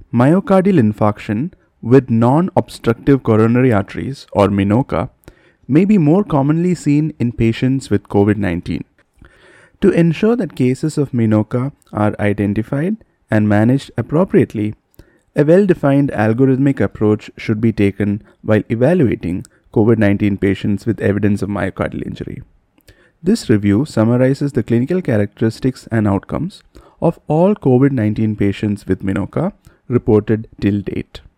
Myocardial infarction with non-obstructive coronary arteries or MINOCA may be more commonly seen in patients with COVID-19. To ensure that cases of MINOCA are identified and managed appropriately, a well-defined algorithmic approach should be taken while evaluating COVID-19 patients with evidence of myocardial injury. This review summarizes the clinical characteristics and outcomes of all COVID-19 patients with MINOCA reported till date.